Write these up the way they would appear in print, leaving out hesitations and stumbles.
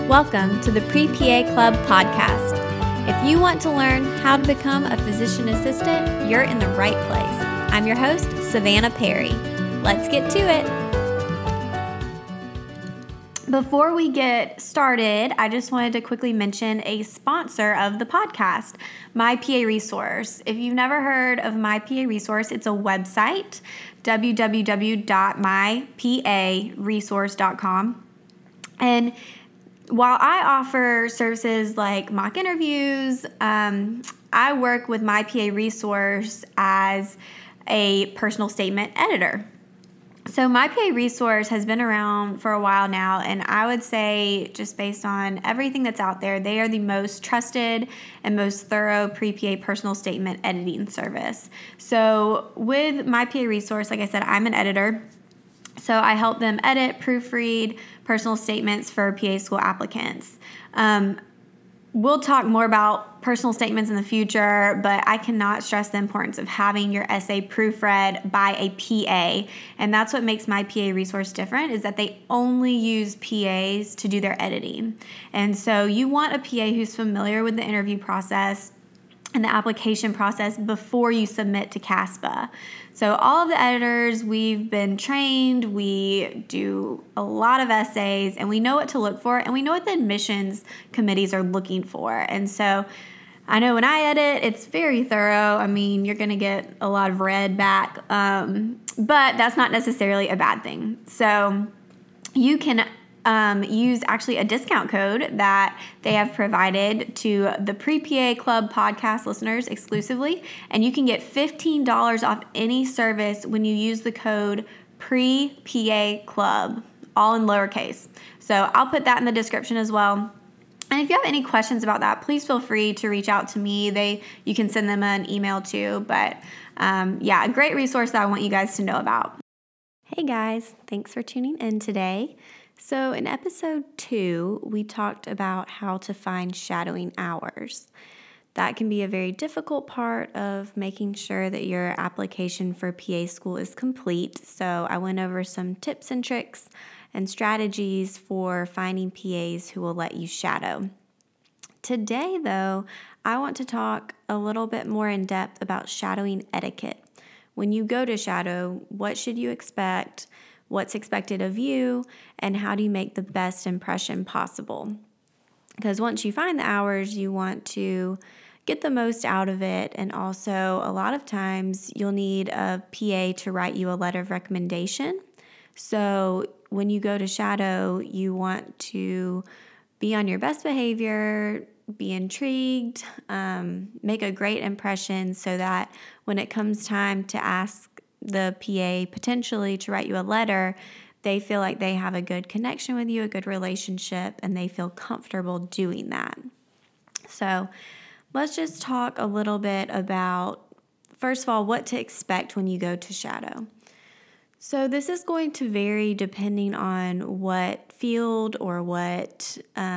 Welcome to the Pre-PA Club podcast. If you want to learn how to become a physician assistant, you're in the right place. I'm your host, Savannah Perry. Let's get to it. Before we get started, I just wanted to quickly mention a sponsor of the podcast, My PA Resource. If you've never heard of My PA Resource, it's a website, www.myparesource.com. And while I offer services like mock interviews, I work with My PA Resource as a personal statement editor. So My PA Resource has been around for a while now, and I would say just based on everything that's out there, they are the most trusted and most thorough pre-PA personal statement editing service. So with My PA Resource, like I said, I'm an editor. So I help them edit, proofread personal statements for PA school applicants. We'll talk more about personal statements in the future, but I cannot stress the importance of having your essay proofread by a PA. And that's what makes My PA Resource different, is that they only use PAs to do their editing. And so you want a PA who's familiar with the interview process and the application process before you submit to CASPA. So all of the editors, we've been trained, we do a lot of essays, and we know what to look for, and we know what the admissions committees are looking for. And so I know when I edit, it's very thorough. I mean, you're going to get a lot of red back, but that's not necessarily a bad thing. So you can use actually a discount code that they have provided to the Pre-PA Club podcast listeners exclusively, and you can get $15 off any service when you use the code Pre-PA Club, all in lowercase. So I'll put that in the description as well. And if you have any questions about that, please feel free to reach out to me. You can send them an email too. But a great resource that I want you guys to know about. Hey guys, thanks for tuning in today. So in episode 2, we talked about how to find shadowing hours. That can be a very difficult part of making sure that your application for PA school is complete. So I went over some tips and tricks and strategies for finding PAs who will let you shadow. Today, though, I want to talk a little bit more in depth about shadowing etiquette. When you go to shadow, what should you expect? What's expected of you, and how do you make the best impression possible? Because once you find the hours, you want to get the most out of it, and also a lot of times you'll need a PA to write you a letter of recommendation. So when you go to shadow, you want to be on your best behavior, be intrigued, make a great impression so that when it comes time to ask the PA potentially to write you a letter, they feel like they have a good connection with you, a good relationship, and they feel comfortable doing that. So let's just talk a little bit about, first of all, what to expect when you go to shadow. So this is going to vary depending on what field or what,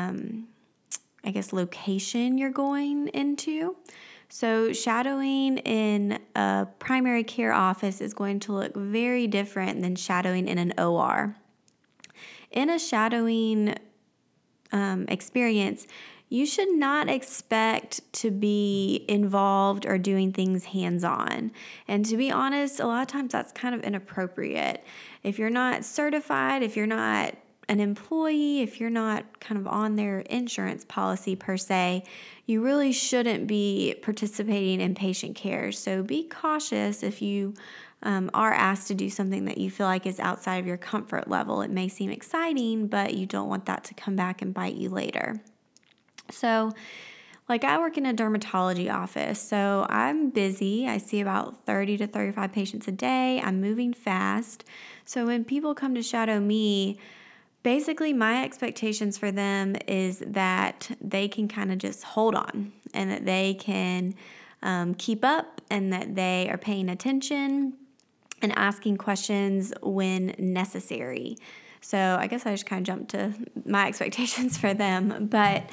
location you're going into. So shadowing in a primary care office is going to look very different than shadowing in an OR. In a shadowing experience, you should not expect to be involved or doing things hands-on. And to be honest, a lot of times that's kind of inappropriate. If you're not certified, if you're not an employee, if you're not kind of on their insurance policy per se, you really shouldn't be participating in patient care. So be cautious if you are asked to do something that you feel like is outside of your comfort level. It may seem exciting, but you don't want that to come back and bite you later. So like I work in a dermatology office, so I'm busy. I see about 30 to 35 patients a day. I'm moving fast. So when people come to shadow me, basically, my expectations for them is that they can kind of just hold on and that they can keep up and that they are paying attention and asking questions when necessary. So I guess I just kind of jumped to my expectations for them. But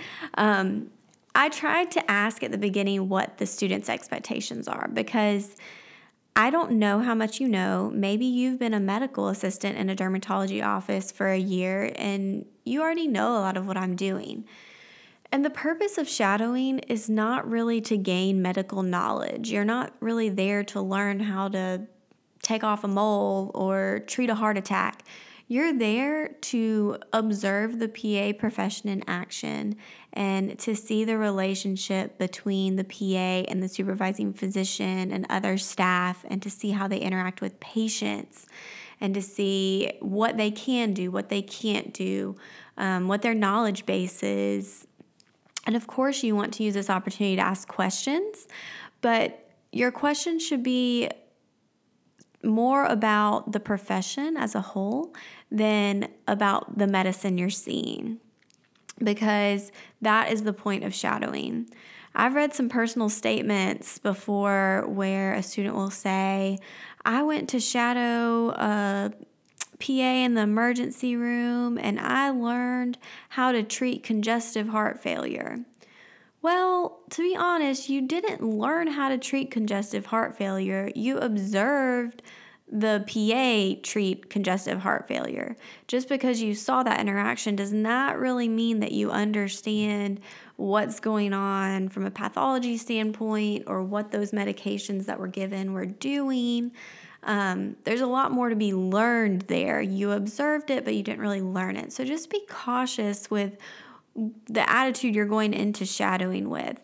I tried to ask at the beginning what the students' expectations are, because I don't know how much you know. Maybe you've been a medical assistant in a dermatology office for a year and you already know a lot of what I'm doing. And the purpose of shadowing is not really to gain medical knowledge. You're not really there to learn how to take off a mole or treat a heart attack. You're there to observe the PA profession in action and to see the relationship between the PA and the supervising physician and other staff, and to see how they interact with patients, and to see what they can do, what they can't do, what their knowledge base is. And of course, you want to use this opportunity to ask questions, but your questions should be more about the profession as a whole than about the medicine you're seeing, because that is the point of shadowing. I've read some personal statements before where a student will say, I went to shadow a PA in the emergency room and I learned how to treat congestive heart failure. Well, to be honest, you didn't learn how to treat congestive heart failure. You observed the PA treat congestive heart failure. Just because you saw that interaction does not really mean that you understand what's going on from a pathology standpoint or what those medications that were given were doing. There's a lot more to be learned there. You observed it, but you didn't really learn it. So just be cautious with the attitude you're going into shadowing with.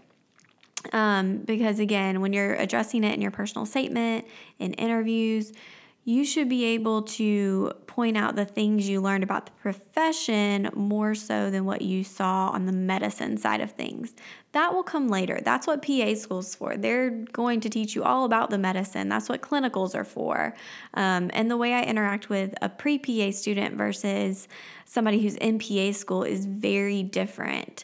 Because again, when you're addressing it in your personal statement, in interviews, you should be able to point out the things you learned about the profession more so than what you saw on the medicine side of things. That will come later. That's what PA school's for. They're going to teach you all about the medicine. That's what clinicals are for. And the way I interact with a pre-PA student versus somebody who's in PA school is very different.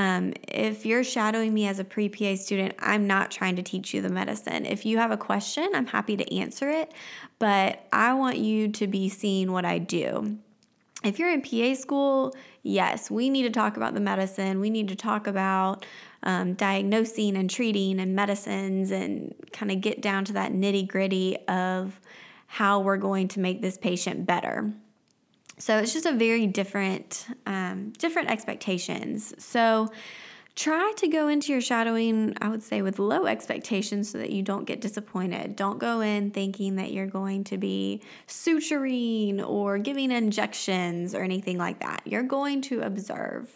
If you're shadowing me as a pre-PA student, I'm not trying to teach you the medicine. If you have a question, I'm happy to answer it, but I want you to be seeing what I do. If you're in PA school, yes, we need to talk about the medicine. We need to talk about diagnosing and treating and medicines and kind of get down to that nitty-gritty of how we're going to make this patient better. So it's just a very different expectations. So try to go into your shadowing, I would say, with low expectations so that you don't get disappointed. Don't go in thinking that you're going to be suturing or giving injections or anything like that. You're going to observe.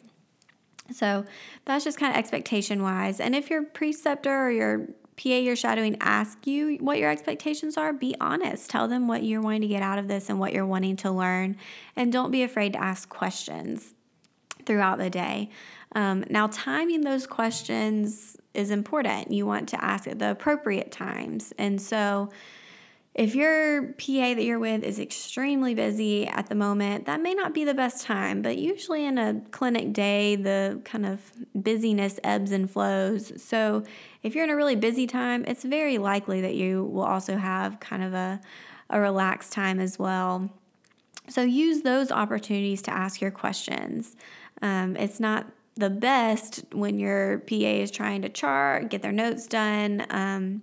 So that's just kind of expectation-wise. And if your preceptor or your PA you're shadowing ask you what your expectations are, be honest. Tell them what you're wanting to get out of this and what you're wanting to learn. And don't be afraid to ask questions throughout the day. Now, timing those questions is important. You want to ask at the appropriate times. And so if your PA that you're with is extremely busy at the moment, that may not be the best time, but usually in a clinic day, the kind of busyness ebbs and flows. So if you're in a really busy time, it's very likely that you will also have kind of a relaxed time as well. So use those opportunities to ask your questions. It's not the best when your PA is trying to chart, get their notes done,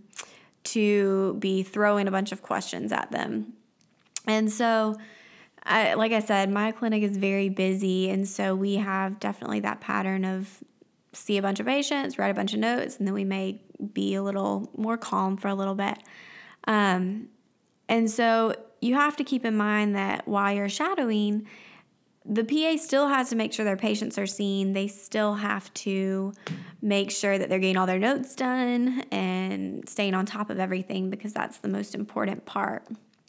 to be throwing a bunch of questions at them. And so, like I said, my clinic is very busy, and so we have definitely that pattern of see a bunch of patients, write a bunch of notes, and then we may be a little more calm for a little bit. And so you have to keep in mind that while you're shadowing, the PA still has to make sure their patients are seen. They still have to make sure that they're getting all their notes done and staying on top of everything, because that's the most important part.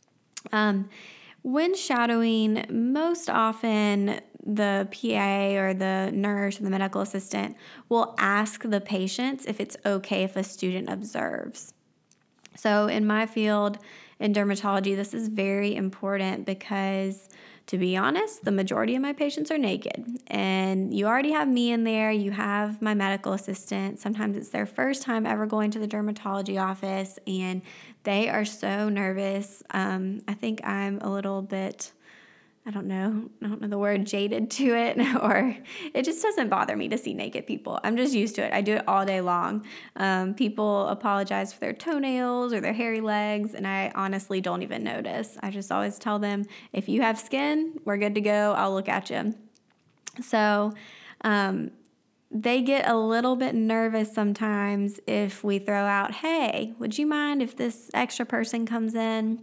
When shadowing, most often the PA or the nurse or the medical assistant will ask the patients if it's okay if a student observes. So in my field, in dermatology, this is very important because, to be honest, the majority of my patients are naked. And you already have me in there. You have my medical assistant. Sometimes it's their first time ever going to the dermatology office, and they are so nervous. I think I'm a little bit I don't know the word, jaded to it, or it just doesn't bother me to see naked people. I'm just used to it. I do it all day long. People apologize for their toenails or their hairy legs, and I honestly don't even notice. I just always tell them, if you have skin, we're good to go. I'll look at you. So they get a little bit nervous sometimes if we throw out, hey, would you mind if this extra person comes in?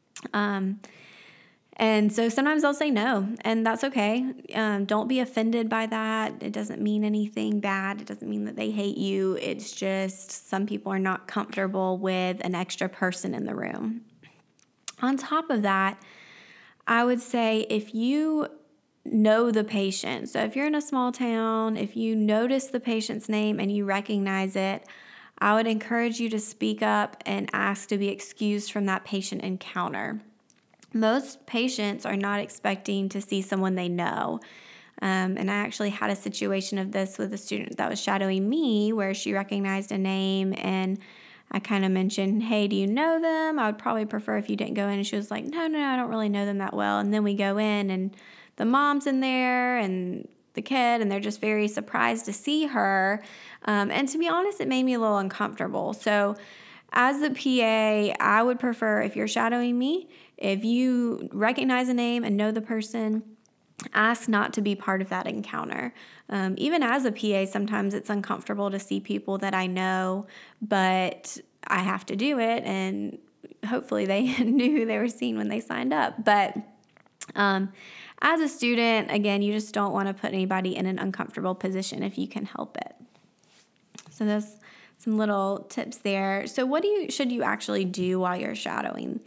And so sometimes they'll say no, and that's okay. Don't be offended by that. It doesn't mean anything bad. It doesn't mean that they hate you. It's just some people are not comfortable with an extra person in the room. On top of that, I would say if you know the patient, so if you're in a small town, if you notice the patient's name and you recognize it, I would encourage you to speak up and ask to be excused from that patient encounter. Most patients are not expecting to see someone they know. And I actually had a situation of this with a student that was shadowing me where she recognized a name, and I kind of mentioned, hey, do you know them? I would probably prefer if you didn't go in. And she was like, no, I don't really know them that well. And then we go in and the mom's in there and the kid, and they're just very surprised to see her. And to be honest, it made me a little uncomfortable. So as the PA, I would prefer, if you're shadowing me, if you recognize a name and know the person, ask not to be part of that encounter. Even as a PA, sometimes it's uncomfortable to see people that I know, but I have to do it, and hopefully they knew who they were seeing when they signed up. But as a student, again, you just don't want to put anybody in an uncomfortable position if you can help it. So there's some little tips there. So what should you actually do while you're shadowing?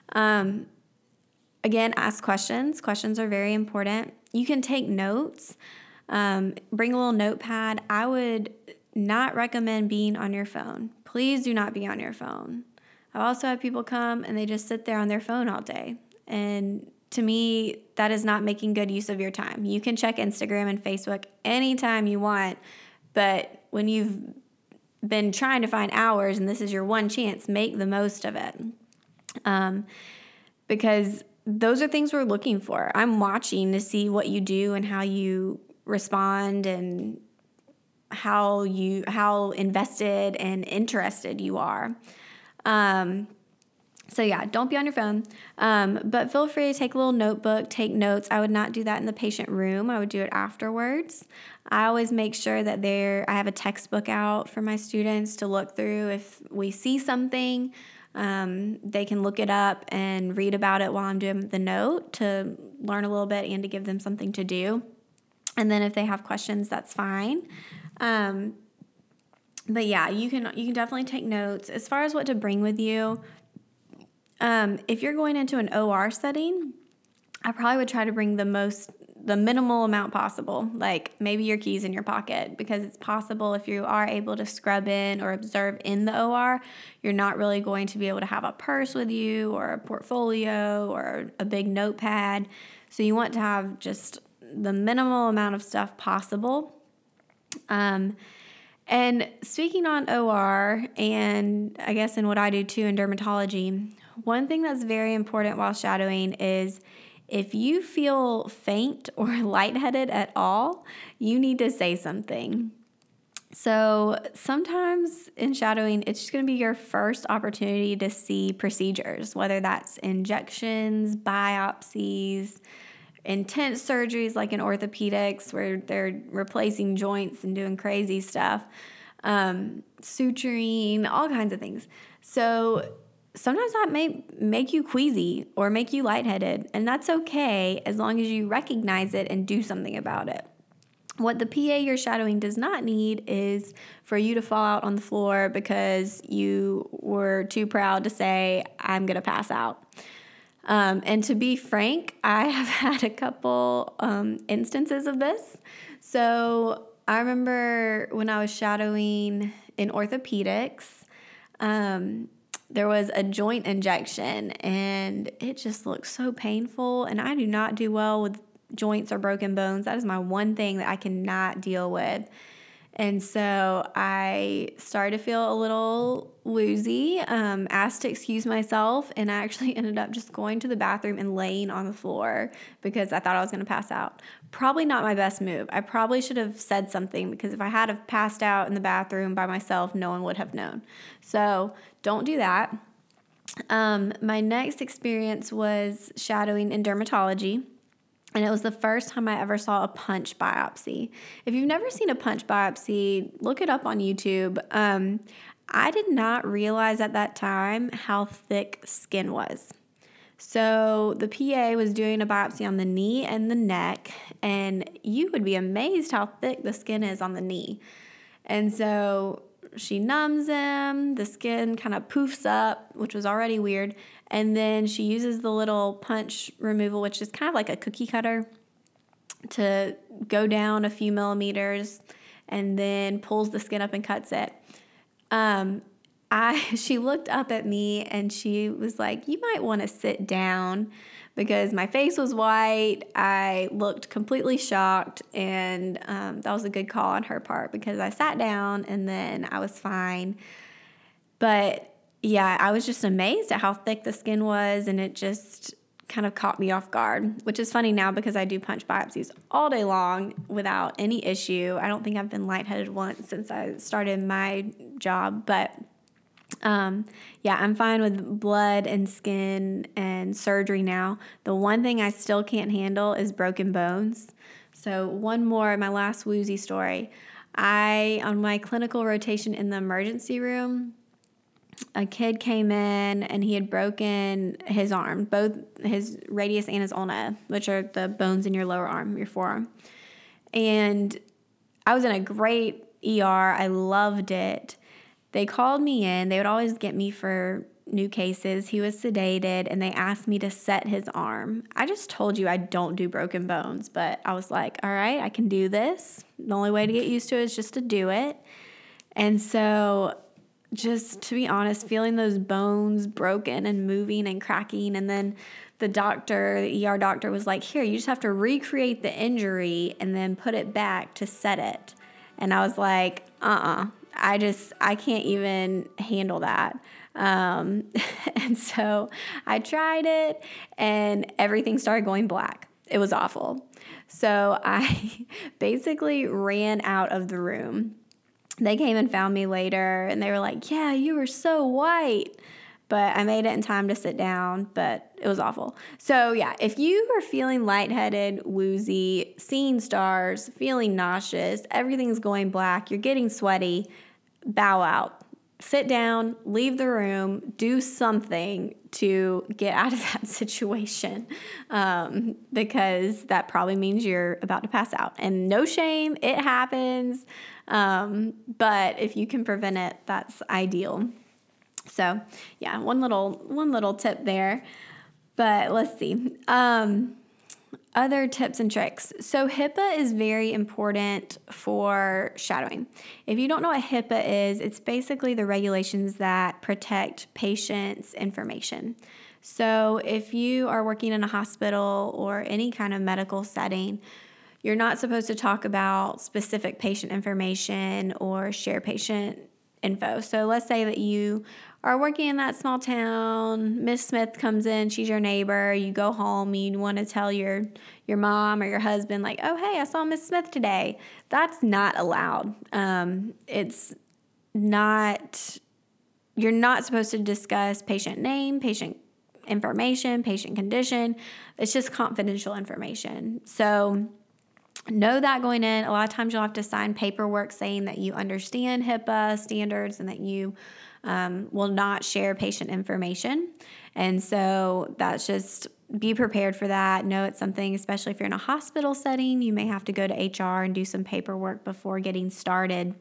Again, ask questions. Questions are very important. You can take notes. Bring a little notepad. I would not recommend being on your phone. Please do not be on your phone. I've also had people come and they just sit there on their phone all day. And to me, that is not making good use of your time. You can check Instagram and Facebook anytime you want, but when you've been trying to find hours and this is your one chance, make the most of it. Because those are things we're looking for. I'm watching to see what you do and how you respond and how invested and interested you are. So yeah, don't be on your phone, but feel free to take a little notebook, take notes. I would not do that in the patient room. I would do it afterwards. I always make sure that I have a textbook out for my students to look through. If we see something, they can look it up and read about it while I'm doing the note to learn a little bit and to give them something to do. And then if they have questions, that's fine. But yeah, you can definitely take notes. As far as what to bring with you, if you're going into an OR setting, I probably would try to bring the minimal amount possible, like maybe your keys in your pocket, because it's possible if you are able to scrub in or observe in the OR, you're not really going to be able to have a purse with you or a portfolio or a big notepad. So you want to have just the minimal amount of stuff possible. And speaking on OR, and I guess in what I do too in dermatology, one thing that's very important while shadowing is if you feel faint or lightheaded at all, you need to say something. So sometimes in shadowing, it's just going to be your first opportunity to see procedures, whether that's injections, biopsies, intense surgeries like in orthopedics where they're replacing joints and doing crazy stuff, suturing, all kinds of things. So sometimes that may make you queasy or make you lightheaded, and that's okay as long as you recognize it and do something about it. What the PA you're shadowing does not need is for you to fall out on the floor because you were too proud to say, I'm going to pass out. And to be frank, I have had a couple instances of this. So I remember when I was shadowing in orthopedics, there was a joint injection, and it just looked so painful. And I do not do well with joints or broken bones. That is my one thing that I cannot deal with. And so I started to feel a little woozy, asked to excuse myself, and I actually ended up just going to the bathroom and laying on the floor because I thought I was going to pass out. Probably not my best move. I probably should have said something, because if I had have passed out in the bathroom by myself, no one would have known. So don't do that. My next experience was shadowing in dermatology. And it was the first time I ever saw a punch biopsy. If you've never seen a punch biopsy, look it up on YouTube. I did not realize at that time how thick skin was. So the PA was doing a biopsy on the knee and the neck, and you would be amazed how thick the skin is on the knee. And so she numbs him, the skin kind of poofs up, which was already weird. And then she uses the little punch removal, which is kind of like a cookie cutter, to go down a few millimeters and then pulls the skin up and cuts it. She looked up at me and she was like, "You might want to sit down," because my face was white. I looked completely shocked, and that was a good call on her part, because I sat down and then I was fine. But yeah, I was just amazed at how thick the skin was, and it just kind of caught me off guard, which is funny now because I do punch biopsies all day long without any issue. I don't think I've been lightheaded once since I started my job, but yeah, I'm fine with blood and skin and surgery now. The one thing I still can't handle is broken bones. So one more, my last woozy story. On my clinical rotation in the emergency room, a kid came in and he had broken his arm, both his radius and his ulna, which are the bones in your lower arm, your forearm. And I was in a great ER. I loved it. They called me in. They would always get me for new cases. He was sedated, and they asked me to set his arm. I just told you I don't do broken bones, but I was like, all right, I can do this. The only way to get used to it is just to do it. And so, just to be honest, feeling those bones broken and moving and cracking, and then the ER doctor was like, "Here, you just have to recreate the injury and then put it back to set it." And I was like, I can't even handle that. And so I tried it, and everything started going black. It was awful. So I basically ran out of the room. They came and found me later, and they were like, "Yeah, you were so white." But I made it in time to sit down, but it was awful. So yeah, if you are feeling lightheaded, woozy, seeing stars, feeling nauseous, everything's going black, you're getting sweaty, bow out. Sit down, leave the room, do something to get out of that situation, because that probably means you're about to pass out. And no shame, it happens, but if you can prevent it, that's ideal. So yeah, one little tip there. But let's see. Other tips and tricks. So HIPAA is very important for shadowing. If you don't know what HIPAA is, it's basically the regulations that protect patients' information. So if you are working in a hospital or any kind of medical setting, you're not supposed to talk about specific patient information or share patient info. So let's say that you are working in that small town. Miss Smith comes in, she's your neighbor. You go home, you want to tell your mom or your husband, like, "Oh, hey, I saw Miss Smith today." That's not allowed. You're not supposed to discuss patient name, patient information, patient condition. It's just confidential information. So know that going in. A lot of times you'll have to sign paperwork saying that you understand HIPAA standards and that you will not share patient information. And so that's just, be prepared for that. Know it's something, especially if you're in a hospital setting, you may have to go to HR and do some paperwork before getting started.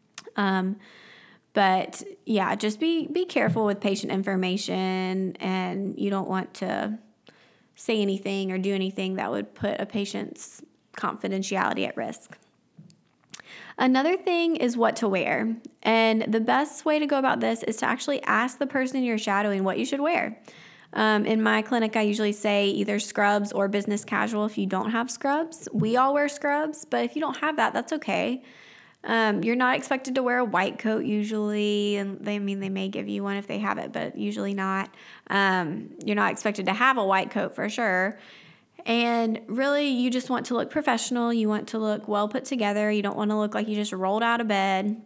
But yeah, just be careful with patient information, and you don't want to say anything or do anything that would put a patient's confidentiality at risk. Another thing is what to wear. And the best way to go about this is to actually ask the person you're shadowing what you should wear. In my clinic, I usually say either scrubs or business casual if you don't have scrubs. We all wear scrubs, but if you don't have that, that's okay. You're not expected to wear a white coat usually, and they may give you one if they have it, but usually not. You're not expected to have a white coat for sure. And really, you just want to look professional. You want to look well put together. You don't want to look like you just rolled out of bed.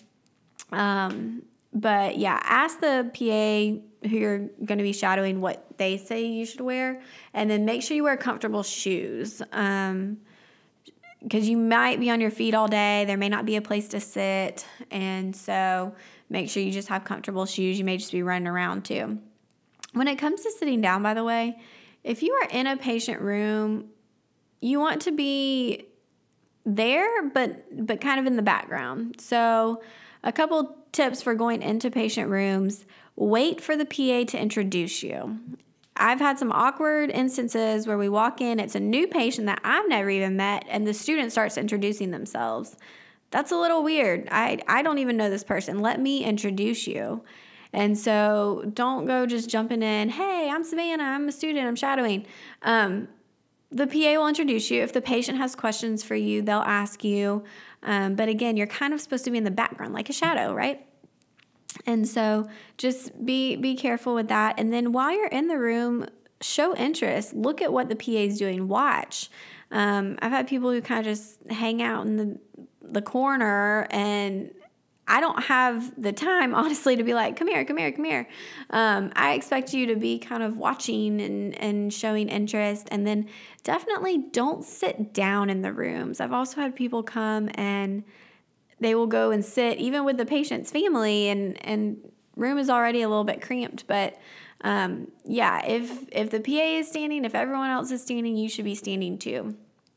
But yeah, ask the PA who you're going to be shadowing what they say you should wear, and then make sure you wear comfortable shoes. Because you might be on your feet all day. There may not be a place to sit. And so make sure you just have comfortable shoes. You may just be running around too. When it comes to sitting down, by the way, if you are in a patient room, you want to be there, but kind of in the background. So a couple tips for going into patient rooms: wait for the PA to introduce you. I've had some awkward instances where we walk in, it's a new patient that I've never even met, and the student starts introducing themselves. That's a little weird. I don't even know this person. Let me introduce you. And so don't go just jumping in, hey, I'm Savannah, I'm a student, I'm shadowing. The PA will introduce you. If the patient has questions for you, they'll ask you. But again, you're kind of supposed to be in the background like a shadow, right? And so just be careful with that. And then while you're in the room, show interest. Look at what the PA is doing. Watch. I've had people who kind of just hang out in the corner, and I don't have the time, honestly, to be like, come here, come here, come here. I expect you to be kind of watching and showing interest. And then definitely don't sit down in the rooms. I've also had people come and they will go and sit even with the patient's family, and room is already a little bit cramped. But yeah, if the PA is standing, if everyone else is standing, you should be standing too.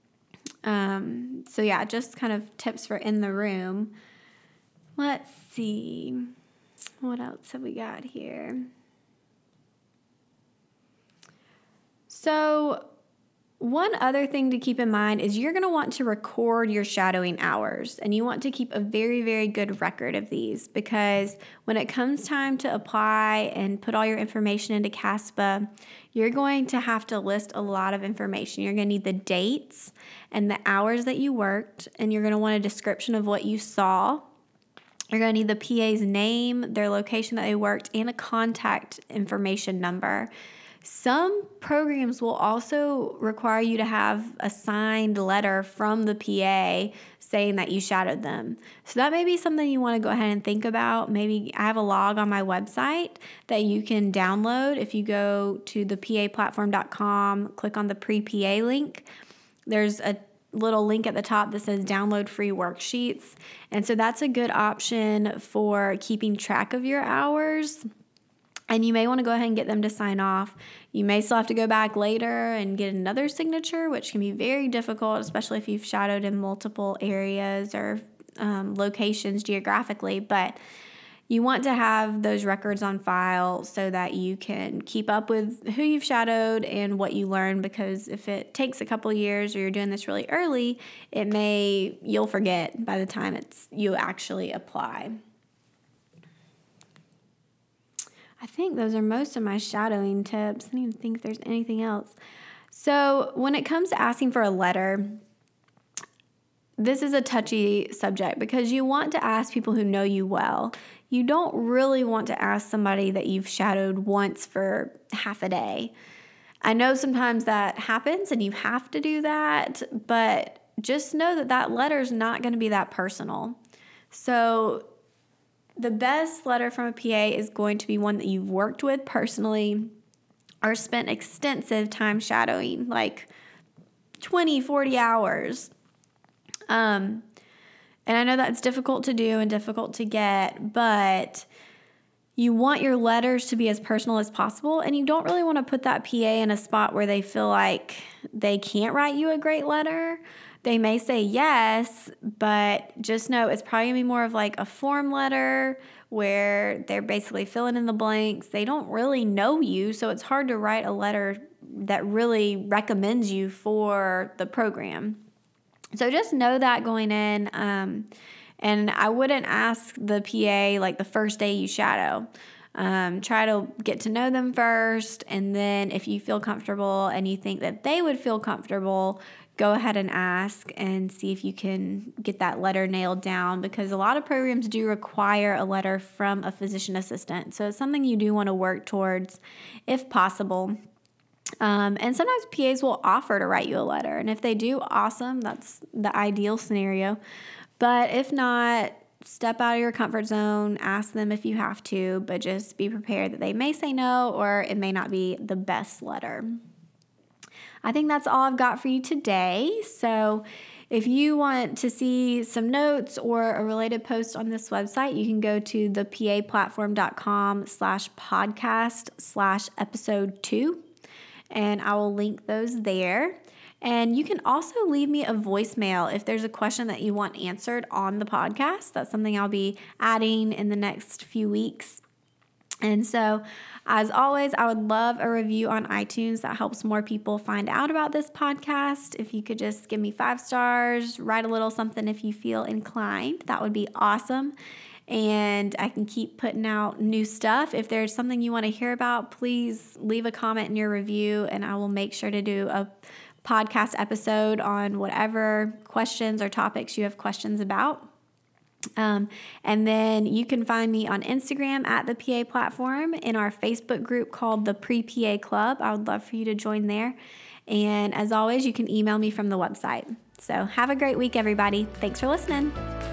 So yeah, just kind of tips for in the room. Let's see. What else have we got here? So one other thing to keep in mind is you're going to want to record your shadowing hours, and you want to keep a very, very good record of these, because when it comes time to apply and put all your information into CASPA, you're going to have to list a lot of information. You're going to need the dates and the hours that you worked, and you're going to want a description of what you saw. You're going to need the PA's name, their location that they worked, and a contact information number. Some programs will also require you to have a signed letter from the PA saying that you shadowed them. So that may be something you want to go ahead and think about. Maybe I have a log on my website that you can download. If you go to thepaplatform.com, click on the pre-PA link, there's a little link at the top that says download free worksheets. And so that's a good option for keeping track of your hours. And you may want to go ahead and get them to sign off. You may still have to go back later and get another signature, which can be very difficult, especially if you've shadowed in multiple areas or locations geographically. But you want to have those records on file so that you can keep up with who you've shadowed and what you learned, because if it takes a couple of years or you're doing this really early, you'll forget by the time you actually apply. I think those are most of my shadowing tips. I don't even think there's anything else. So when it comes to asking for a letter, this is a touchy subject because you want to ask people who know you well. You don't really want to ask somebody that you've shadowed once for half a day. I know sometimes that happens and you have to do that, but just know that letter is not going to be that personal. So the best letter from a PA is going to be one that you've worked with personally or spent extensive time shadowing, like 20, 40 hours. And I know that's difficult to do and difficult to get, but you want your letters to be as personal as possible, and you don't really want to put that PA in a spot where they feel like they can't write you a great letter. They may say yes, but just know it's probably going to be more of like a form letter where they're basically filling in the blanks. They don't really know you, so it's hard to write a letter that really recommends you for the program. So just know that going in, and I wouldn't ask the PA like the first day you shadow. Try to get to know them first, and then if you feel comfortable and you think that they would feel comfortable, go ahead and ask and see if you can get that letter nailed down, because a lot of programs do require a letter from a physician assistant. So it's something you do want to work towards if possible. And sometimes PAs will offer to write you a letter. And if they do, awesome. That's the ideal scenario. But if not, step out of your comfort zone, ask them if you have to, but just be prepared that they may say no, or it may not be the best letter. I think that's all I've got for you today. So if you want to see some notes or a related post on this website, you can go to thepaplatform.com/podcast/episode 2, and I will link those there. And you can also leave me a voicemail if there's a question that you want answered on the podcast. That's something I'll be adding in the next few weeks. And so, as always, I would love a review on iTunes. That helps more people find out about this podcast. If you could just give me 5 stars, write a little something if you feel inclined, that would be awesome. And I can keep putting out new stuff. If there's something you want to hear about, please leave a comment in your review, and I will make sure to do a podcast episode on whatever questions or topics you have questions about. And then you can find me on Instagram at the PA Platform, in our Facebook group called the Pre-PA Club. I would love for you to join there. And as always, you can email me from the website. So have a great week, everybody. Thanks for listening.